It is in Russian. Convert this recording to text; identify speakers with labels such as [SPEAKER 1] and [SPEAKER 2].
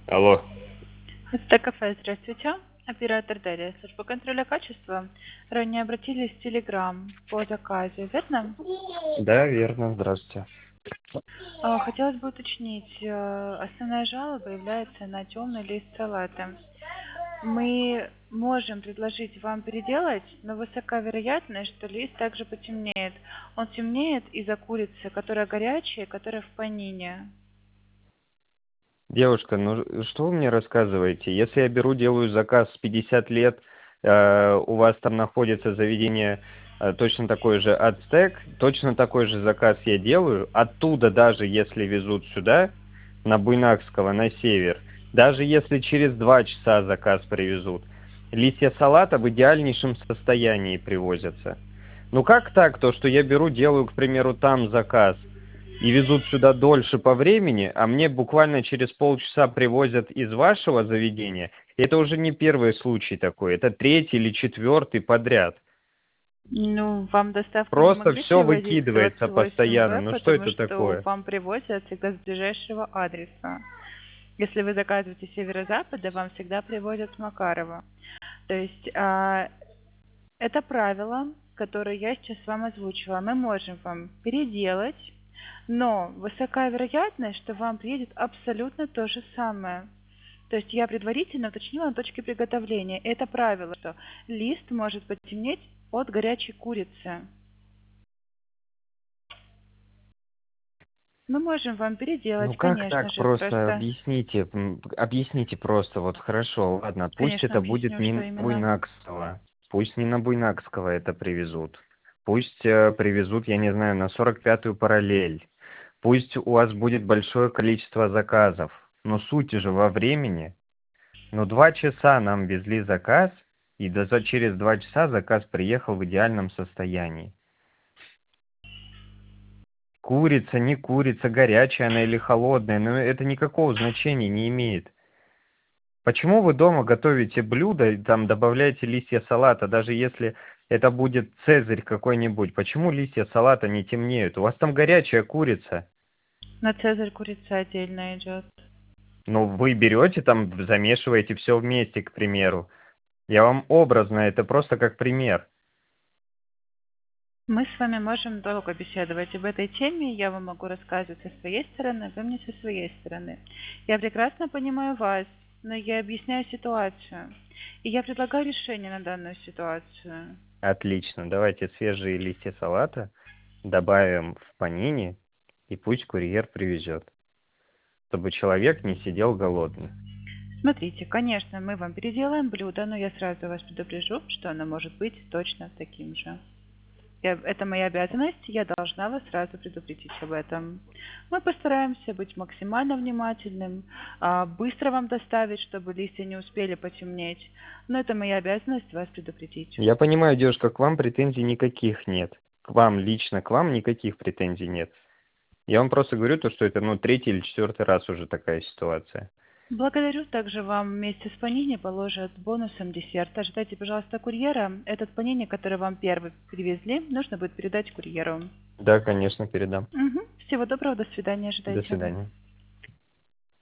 [SPEAKER 1] Алло.
[SPEAKER 2] Это кафе, здравствуйте. Оператор Дарья, служба контроля качества. Ранее обратились в Telegram по заказу, верно?
[SPEAKER 1] Да, верно, здравствуйте.
[SPEAKER 2] Хотелось бы уточнить, основная жалоба является на темный лист салата. Мы можем предложить вам переделать, но высока вероятность, что лист также потемнеет. Он темнеет из-за курицы, которая горячая, которая в панине.
[SPEAKER 1] Девушка, ну что вы мне рассказываете? Если я беру, делаю заказ 50 лет, у вас там находится заведение точно такой же Ацтек, точно такой же заказ я делаю, оттуда даже если везут сюда, на Буйнакского, на север, даже если через 2 часа заказ привезут, листья салата в идеальнейшем состоянии привозятся. Ну как так, то, что я беру, делаю, к примеру, там заказ, и везут сюда дольше по времени, а мне буквально через полчаса привозят из вашего заведения, это уже не первый случай такой, это третий или четвертый подряд.
[SPEAKER 2] Ну, вам доставку не
[SPEAKER 1] Просто
[SPEAKER 2] могли
[SPEAKER 1] все
[SPEAKER 2] привозить
[SPEAKER 1] выкидывается постоянно.
[SPEAKER 2] 28В,
[SPEAKER 1] Ну что
[SPEAKER 2] потому
[SPEAKER 1] это
[SPEAKER 2] что
[SPEAKER 1] такое?
[SPEAKER 2] вам привозят всегда с ближайшего адреса. Если вы заказываете с северо-запада, вам всегда привозят с Макарова. То есть это правило, которое я сейчас вам озвучила. Мы можем вам переделать, но высока вероятность, что вам приедет абсолютно то же самое. То есть я предварительно уточнила на точке приготовления. Это правило, что лист может потемнеть от горячей курицы. Мы можем вам
[SPEAKER 1] Ну
[SPEAKER 2] переделать,
[SPEAKER 1] как
[SPEAKER 2] конечно
[SPEAKER 1] так
[SPEAKER 2] же,
[SPEAKER 1] просто
[SPEAKER 2] просто,
[SPEAKER 1] объясните? Объясните просто, вот хорошо, ладно, пусть
[SPEAKER 2] конечно,
[SPEAKER 1] это будет
[SPEAKER 2] объясню,
[SPEAKER 1] не
[SPEAKER 2] что
[SPEAKER 1] на
[SPEAKER 2] именно.
[SPEAKER 1] Буйнакского, пусть не на Буйнакского это привезут, пусть привезут, я не знаю, на 45-ю параллель, пусть у вас будет большое количество заказов, но суть же во времени. Но 2 часа нам везли заказ, и через 2 часа заказ приехал в идеальном состоянии. Курица, не курица, горячая она или холодная, но это никакого значения не имеет. Почему вы дома готовите блюдо и там добавляете листья салата, даже если это будет цезарь какой-нибудь? Почему листья салата не темнеют? У вас там горячая курица.
[SPEAKER 2] На цезарь курица отдельно идет.
[SPEAKER 1] Ну, вы берете там, замешиваете все вместе, к примеру. Я вам образно, это просто как пример.
[SPEAKER 2] Мы с вами можем долго беседовать об этой теме. Я вам могу рассказывать со своей стороны, вы мне со своей стороны. Я прекрасно понимаю вас, но я объясняю ситуацию. И я предлагаю решение на данную ситуацию.
[SPEAKER 1] Отлично. Давайте свежие листья салата добавим в панини, и пусть курьер привезет, чтобы человек не сидел голодный.
[SPEAKER 2] Смотрите, конечно, мы вам переделаем блюдо, но я сразу вас предупрежу, что оно может быть точно таким же. Это моя обязанность, я должна вас сразу предупредить об этом. Мы постараемся быть максимально внимательным, быстро вам доставить, чтобы листья не успели потемнеть. Но это моя обязанность вас предупредить.
[SPEAKER 1] Я понимаю, девушка, к вам претензий никаких нет. К вам, лично к вам никаких претензий нет. Я вам просто говорю то, что это, ну, третий или четвертый раз уже такая ситуация.
[SPEAKER 2] Благодарю. Также вам вместе с панини положат бонусом десерт. Ожидайте, пожалуйста, курьера. Этот панини, который вам первый привезли, нужно будет передать курьеру.
[SPEAKER 1] Да, конечно, передам.
[SPEAKER 2] Мгм. Всего доброго, до свидания,
[SPEAKER 1] До
[SPEAKER 2] ожидайте.
[SPEAKER 1] свидания.